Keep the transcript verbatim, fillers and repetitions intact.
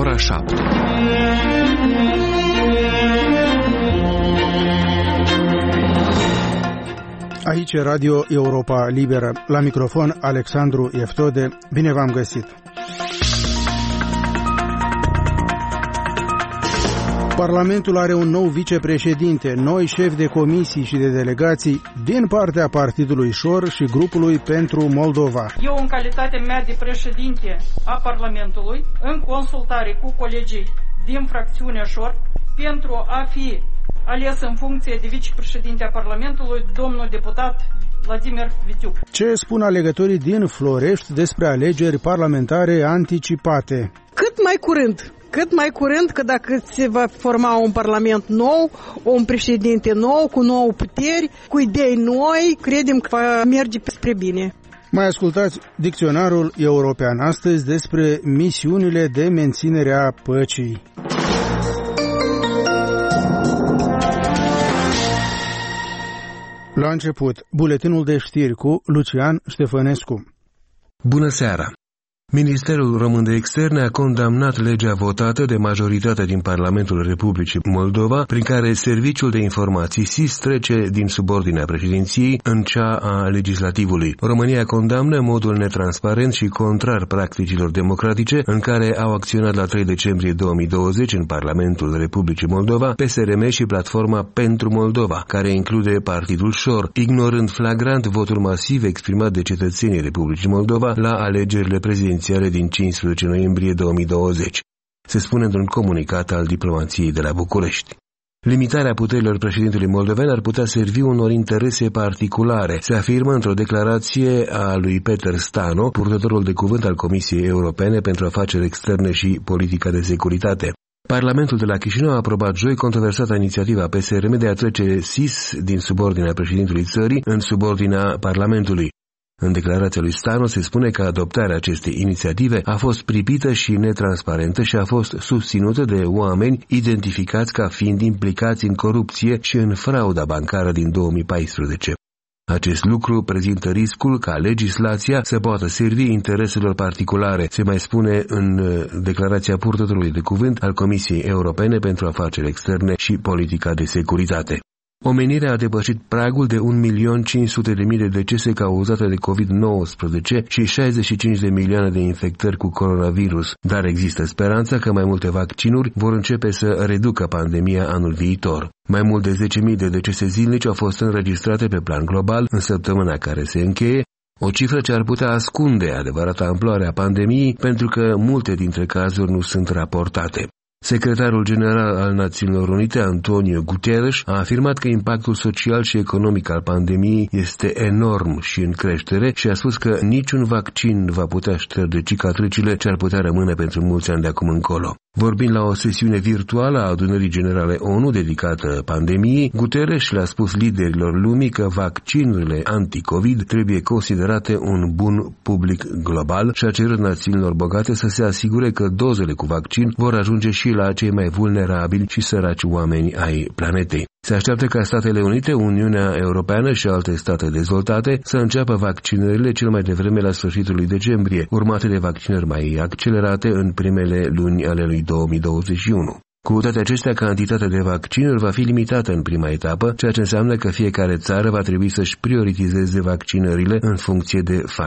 ora șapte. Aici Radio Europa Liberă. La microfon Alexandru Eftode. Bine v-am găsit! Parlamentul are un nou vicepreședinte, noi șefi de comisii și de delegații din partea Partidului Șor și grupului pentru Moldova. Eu, în calitatea mea de președinte a Parlamentului, în consultare cu colegii din fracțiunea Șor, pentru a fi ales în funcție de vicepreședinte a Parlamentului, domnul deputat Vladimir Vitiuc. Ce spun alegătorii din Florești despre alegeri parlamentare anticipate? Cât mai curând. Cât mai curând, că dacă se va forma un parlament nou, un președinte nou, cu nouă puteri, cu idei noi, credem că va merge spre bine. Mai ascultați Dicționarul European astăzi despre misiunile de menținere a păcii. La început, buletinul de știri cu Lucian Ștefănescu. Bună seara! Ministerul Român de Externe a condamnat legea votată de majoritatea din Parlamentul Republicii Moldova, prin care Serviciul de Informații S I S trece din subordinea președinției în cea a legislativului. România condamnă modul netransparent și contrar practicilor democratice în care au acționat la trei decembrie două mii douăzeci în Parlamentul Republicii Moldova P S R M și Platforma pentru Moldova, care include Partidul Șor, ignorând flagrant votul masiv exprimat de cetățenii Republicii Moldova la alegerile prezidențiale din cincisprezece noiembrie două mii douăzeci, se spune într-un comunicat al diplomației de la București. Limitarea puterilor președintelui moldoven ar putea servi unor interese particulare, se afirmă într-o declarație a lui Peter Stano, purtătorul de cuvânt al Comisiei Europene pentru Afaceri Externe și Politica de Securitate. Parlamentul de la Chișinău a aprobat joi controversata inițiativa P S R M de a trece S I S din subordinea președintelui țării în subordinea Parlamentului. În declarația lui Stano se spune că adoptarea acestei inițiative a fost pripită și netransparentă și a fost susținută de oameni identificați ca fiind implicați în corupție și în frauda bancară din două mii paisprezece. Acest lucru prezintă riscul ca legislația să poată servi intereselor particulare, se mai spune în declarația purtătorului de cuvânt al Comisiei Europene pentru Afaceri Externe și Politica de Securitate. Omenirea a depășit pragul de un milion cinci sute de mii de decese cauzate de covid nouăsprezece și șaizeci și cinci de milioane de infectări cu coronavirus, dar există speranța că mai multe vaccinuri vor începe să reducă pandemia anul viitor. Mai mult de zece mii de decese zilnice au fost înregistrate pe plan global în săptămâna care se încheie, o cifră ce ar putea ascunde adevărata amploare a pandemiei pentru că multe dintre cazuri nu sunt raportate. Secretarul general al Națiunilor Unite, Antonio Guterres, a afirmat că impactul social și economic al pandemiei este enorm și în creștere și a spus că niciun vaccin va putea șterge cicatricile ce ar putea rămâne pentru mulți ani de acum încolo. Vorbind la o sesiune virtuală a adunării generale O N U dedicată pandemiei, Guterres le-a spus liderilor lumii că vaccinurile anti-COVID trebuie considerate un bun public global și a cerut națiunilor bogate să se asigure că dozele cu vaccin vor ajunge și la cei mai vulnerabili și săraci oameni ai planetei. Se așteaptă ca Statele Unite, Uniunea Europeană și alte state dezvoltate să înceapă vaccinările cel mai devreme la sfârșitul lui decembrie, urmate de vaccinări mai accelerate în primele luni ale lui două mii douăzeci și unu. Cu toate acestea, cantitatea de vaccinuri va fi limitată în prima etapă, ceea ce înseamnă că fiecare țară va trebui să-și prioritizeze vaccinările în funcție de factori.